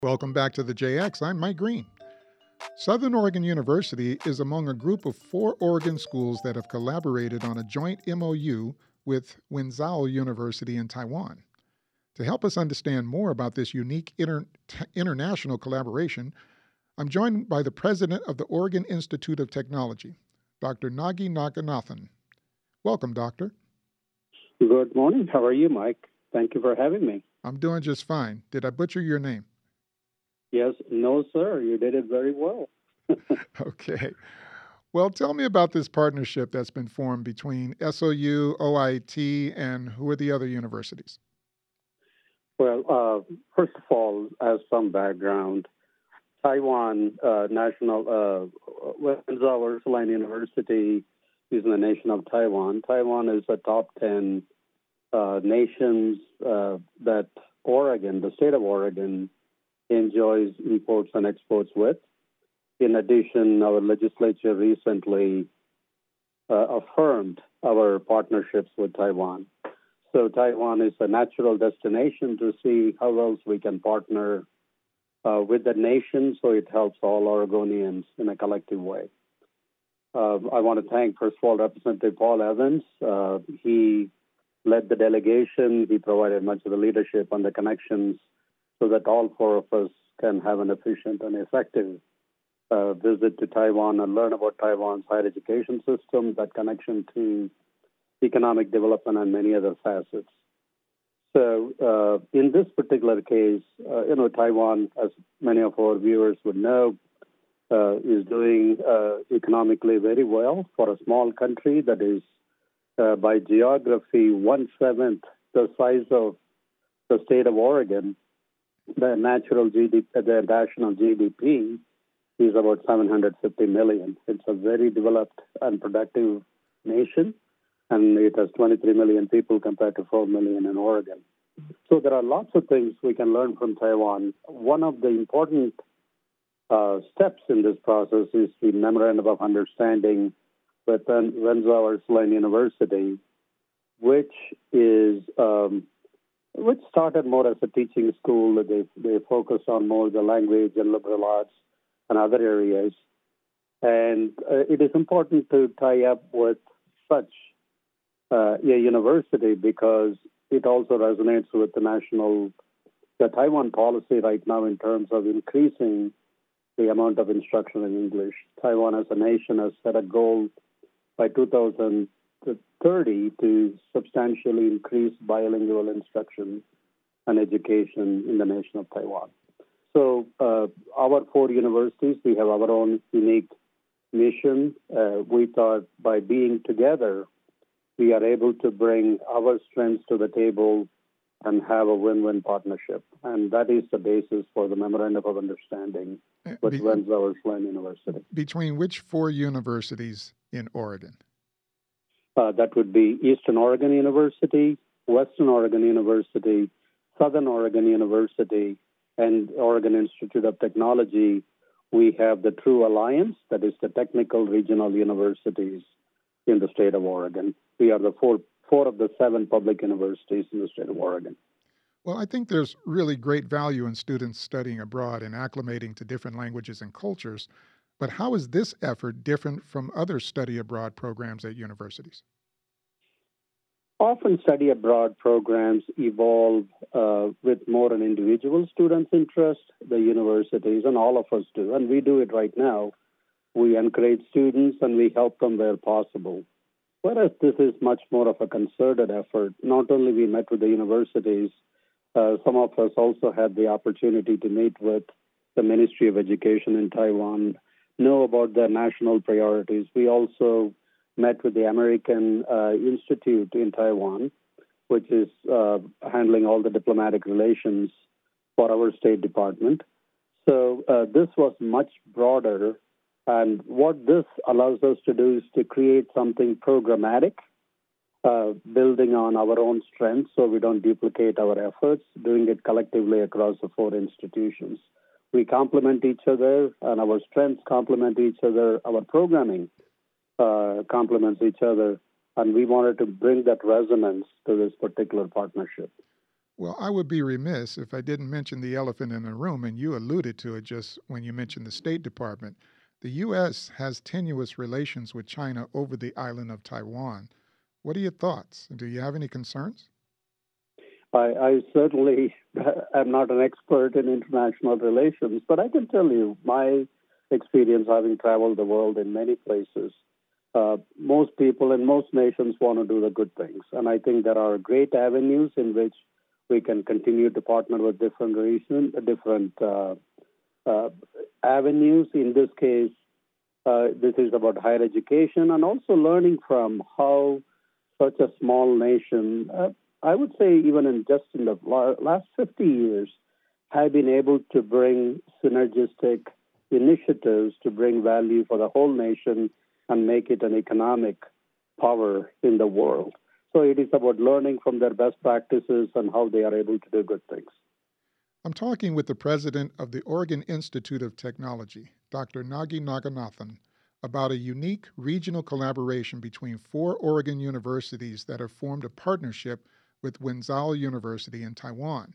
Welcome back to the JX. I'm Mike Green. Southern Oregon University is among a group of 4 Oregon schools that have collaborated on a joint MOU with Wenzhou University in Taiwan. To help us understand more about this unique international collaboration, I'm joined by the president of the Oregon Institute of Technology, Dr. Nagi Naganathan. Welcome, Doctor. Good morning. How are you, Mike? Thank you for having me. I'm doing just fine. Did I butcher your name? Yes, no, sir. You did it very well. Okay. Well, tell me about this partnership that's been formed between SOU, OIT, and who are the other universities? Well, first of all, as some background, Taiwan Wenzhou Ursuline University is in the nation of Taiwan. Taiwan is a top 10 nations that Oregon, the state of Oregon, enjoys imports and exports with. In addition, our legislature recently affirmed our partnerships with Taiwan. So Taiwan is a natural destination to see how else we can partner with the nation so it helps all Oregonians in a collective way. I want to thank, first of all, Representative Paul Evans. He led the delegation. He provided much of the leadership and the connections so that all 4 of us can have an efficient and effective visit to Taiwan and learn about Taiwan's higher education system, that connection to economic development and many other facets. So in this particular case, Taiwan, as many of our viewers would know, is doing economically very well for a small country that is, by geography, 1/7 the size of the state of Oregon. The national GDP is about 750 million. It's a very developed and productive nation, and it has 23 million people compared to 4 million in Oregon. So there are lots of things we can learn from Taiwan. One of the important steps in this process is the Memorandum of Understanding with Wenzhou Ursuline University, which started more as a teaching school. They focus on more the language and liberal arts and other areas. And it is important to tie up with such a university because it also resonates with the Taiwan policy right now in terms of increasing the amount of instruction in English. Taiwan as a nation has set a goal by 2030 to substantially increase bilingual instruction and education in the nation of Taiwan. So our 4 universities, we have our own unique mission. We thought by being together, we are able to bring our strengths to the table and have a win-win partnership. And that is the basis for the Memorandum of Understanding with Wenzhou Ursuline University. Between which 4 universities in Oregon? That would be Eastern Oregon University, Western Oregon University, Southern Oregon University, and Oregon Institute of Technology. We have the True Alliance, that is the technical regional universities in the state of Oregon. We are the four of the 7 public universities in the state of Oregon. Well, I think there's really great value in students studying abroad and acclimating to different languages and cultures. But how is this effort different from other study abroad programs at universities? Often study abroad programs evolve with more an individual student's interest, the universities, and all of us do. And we do it right now. We encourage students and we help them where possible. Whereas this is much more of a concerted effort. Not only we met with the universities, some of us also had the opportunity to meet with the Ministry of Education in Taiwan, know about their national priorities. We also met with the American Institute in Taiwan, which is handling all the diplomatic relations for our State Department. So this was much broader. And what this allows us to do is to create something programmatic, building on our own strengths so we don't duplicate our efforts, doing it collectively across the 4 institutions. We complement each other, and our strengths complement each other. Our programming complements each other, and we wanted to bring that resonance to this particular partnership. Well, I would be remiss if I didn't mention the elephant in the room, and you alluded to it just when you mentioned the State Department. The U.S. has tenuous relations with China over the island of Taiwan. What are your thoughts? Do you have any concerns? I certainly am not an expert in international relations, but I can tell you my experience having traveled the world in many places. Most people in most nations want to do the good things, and I think there are great avenues in which we can continue to partner with different regions, different uh, avenues. In this case, this is about higher education and also learning from how such a small nation, I would say even in just in the last 50 years, have been able to bring synergistic initiatives to bring value for the whole nation and make it an economic power in the world. So it is about learning from their best practices and how they are able to do good things. I'm talking with the president of the Oregon Institute of Technology, Dr. Nagi Naganathan, about a unique regional collaboration between four Oregon universities that have formed a partnership with Wenzhou University in Taiwan.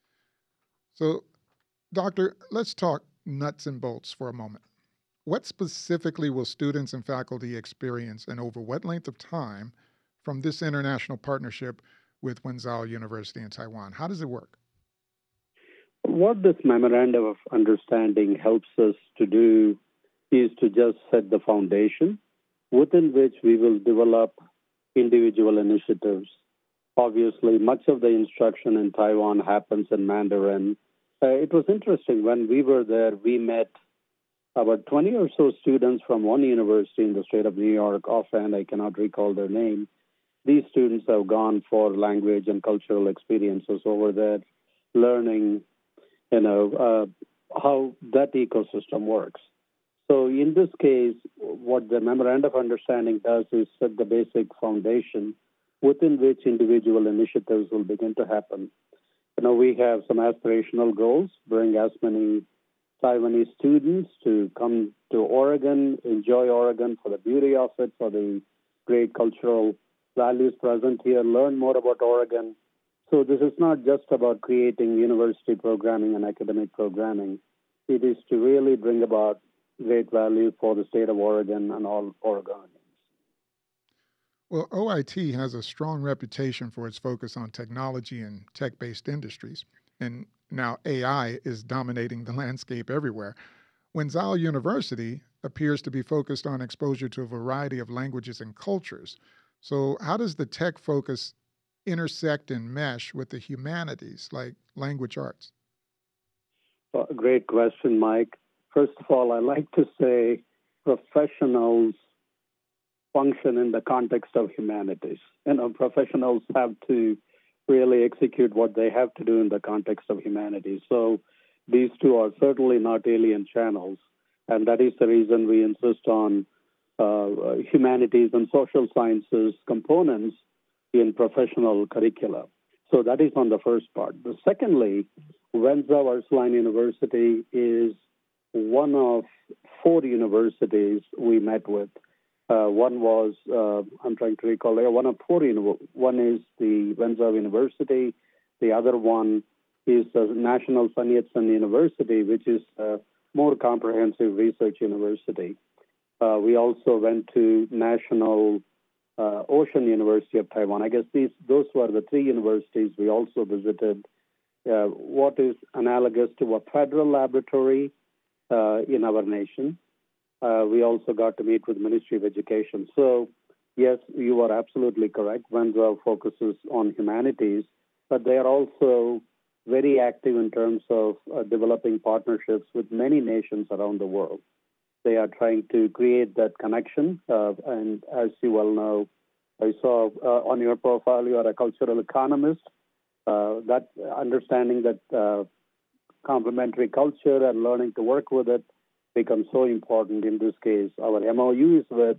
So, Doctor, let's talk nuts and bolts for a moment. What specifically will students and faculty experience and over what length of time from this international partnership with Wenzhou University in Taiwan? How does it work? What this memorandum of understanding helps us to do is to just set the foundation within which we will develop individual initiatives. Obviously, much of the instruction in Taiwan happens in Mandarin. It was interesting when we were there, we met about 20 or so students from one university in the state of New York. Offhand, I cannot recall their name. These students have gone for language and cultural experiences over there, learning, how that ecosystem works. So in this case, what the memorandum of understanding does is set the basic foundation within which individual initiatives will begin to happen. We have some aspirational goals, bring as many Taiwanese students to come to Oregon, enjoy Oregon for the beauty of it, for the great cultural values present here, learn more about Oregon. So this is not just about creating university programming and academic programming. It is to really bring about great value for the state of Oregon and all Oregonians. Well, OIT has a strong reputation for its focus on technology and tech based industries. And now AI is dominating the landscape everywhere. Wenzhou University appears to be focused on exposure to a variety of languages and cultures. So, how does the tech focus intersect and mesh with the humanities like language arts? Well, great question, Mike. First of all, I like to say professionals function in the context of humanities. Professionals have to really execute what they have to do in the context of humanities. So these two are certainly not alien channels, and that is the reason we insist on humanities and social sciences components in professional curricula. So that is on the first part. Secondly, Wenzhou Ursuline University is one of four universities we met with. One was, I'm trying to recall, one of four. One is the Wenzhou University. The other one is the National Sun Yat-sen University, which is a more comprehensive research university. We also went to National Ocean University of Taiwan. I guess those were the three universities we also visited. What is analogous to a federal laboratory in our nation. We also got to meet with the Ministry of Education. So, yes, you are absolutely correct. Wenzhou focuses on humanities, but they are also very active in terms of developing partnerships with many nations around the world. They are trying to create that connection. And as you well know, I saw on your profile you are a cultural economist. That understanding that complementary culture and learning to work with it becomes so important in this case. Our MOU is with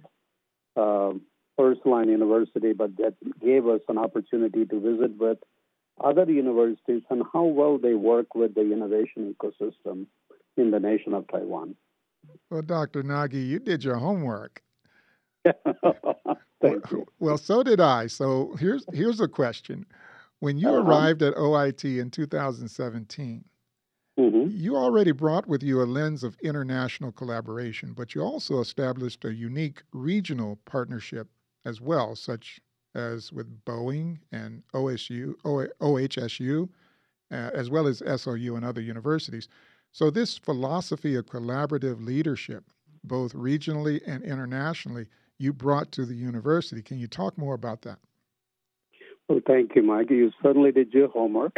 Ursuline University, but that gave us an opportunity to visit with other universities and how well they work with the innovation ecosystem in the nation of Taiwan. Well, Dr. Nagi, you did your homework. Thank you. Well, so did I. So here's a question. When you arrived at OIT in 2017, hmm you already brought with you a lens of international collaboration, but you also established a unique regional partnership as well, such as with Boeing and OHSU, as well as SOU and other universities. So, this philosophy of collaborative leadership, both regionally and internationally, you brought to the university. Can you talk more about that? Well, thank you, Mike. You certainly did your homework.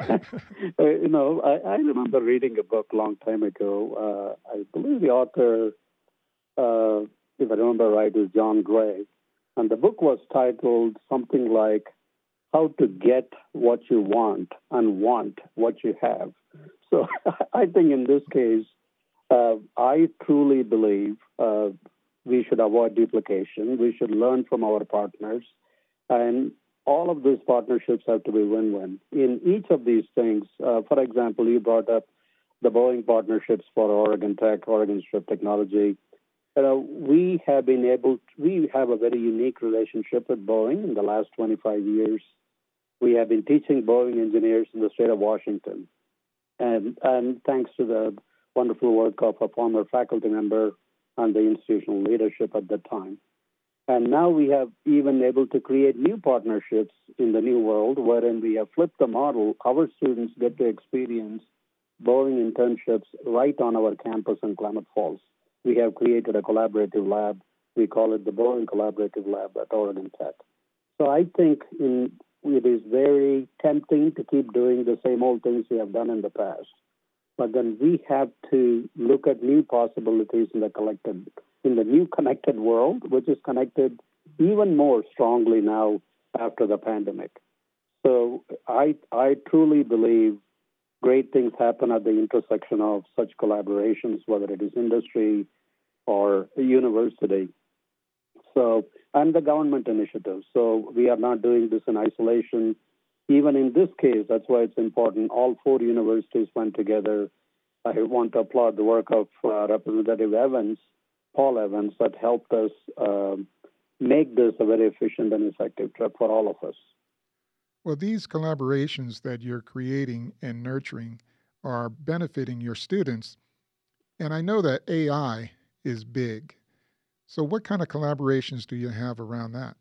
I remember reading a book a long time ago. I believe the author, if I remember right, is John Gray. And the book was titled something like How to Get What You Want and Want What You Have. So I think in this case, I truly believe we should avoid duplication. We should learn from our partners. And all of these partnerships have to be win-win. In each of these things, for example, you brought up the Boeing partnerships for Oregon Tech, Oregon Strip Technology. We have a very unique relationship with Boeing in the last 25 years. We have been teaching Boeing engineers in the state of Washington. And thanks to the wonderful work of a former faculty member and the institutional leadership at the time. And now we have even able to create new partnerships in the new world, wherein we have flipped the model. Our students get to experience Boeing internships right on our campus in Klamath Falls. We have created a collaborative lab. We call it the Boeing Collaborative Lab at Oregon Tech. So I think it is very tempting to keep doing the same old things we have done in the past. But then we have to look at new possibilities in the new connected world, which is connected even more strongly now after the pandemic. So I truly believe great things happen at the intersection of such collaborations, whether it is industry or university. So, and the government initiatives. So we are not doing this in isolation. Even in this case, that's why it's important. All four universities went together. I want to applaud the work of Representative Paul Evans, that helped us make this a very efficient and effective trip for all of us. Well, these collaborations that you're creating and nurturing are benefiting your students. And I know that AI is big. So, what kind of collaborations do you have around that?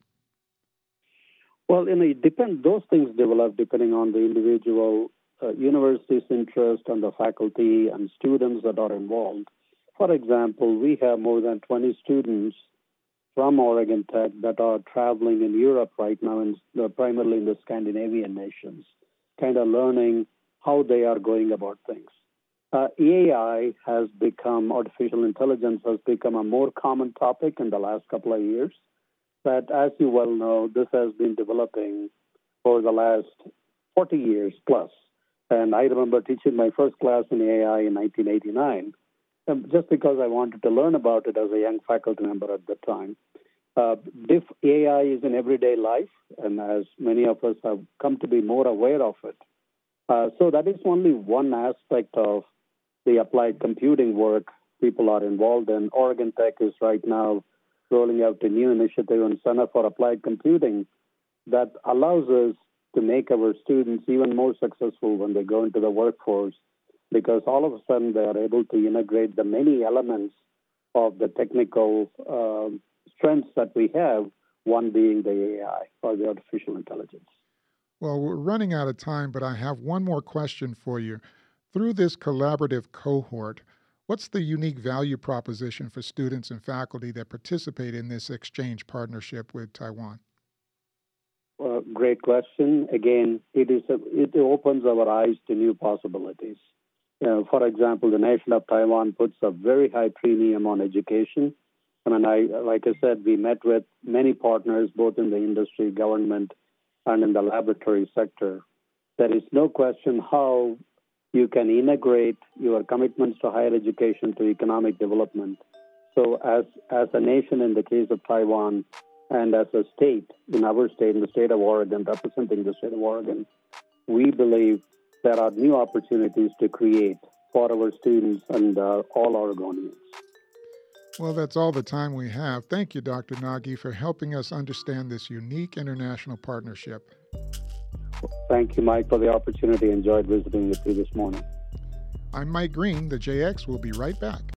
Well, it depends. Those things develop depending on the individual university's interest and the faculty and students that are involved. For example, we have more than 20 students from Oregon Tech that are traveling in Europe right now, primarily in the Scandinavian nations, kind of learning how they are going about things. Artificial intelligence has become a more common topic in the last couple of years. But as you well know, this has been developing for the last 40 years plus. And I remember teaching my first class in AI in 1989. Just because I wanted to learn about it as a young faculty member at the time. AI is in everyday life, and as many of us have come to be more aware of it. So that is only one aspect of the applied computing work people are involved in. Oregon Tech is right now rolling out a new initiative in Center for Applied Computing that allows us to make our students even more successful when they go into the workforce, because all of a sudden they are able to integrate the many elements of the technical strengths that we have, one being the AI or the artificial intelligence. Well, we're running out of time, but I have one more question for you. Through this collaborative cohort, what's the unique value proposition for students and faculty that participate in this exchange partnership with Taiwan? Great question. Again, it opens our eyes to new possibilities. For example, the nation of Taiwan puts a very high premium on education. Like I said, we met with many partners, both in the industry, government, and in the laboratory sector. There is no question how you can integrate your commitments to higher education to economic development. So as a nation, in the case of Taiwan, and as a state, in our state, in the state of Oregon, representing the state of Oregon, we believe there are new opportunities to create for our students and all Oregonians. Well, that's all the time we have. Thank you, Dr. Nagy, for helping us understand this unique international partnership. Thank you, Mike, for the opportunity. Enjoyed visiting with you this morning. I'm Mike Green. The JX will be right back.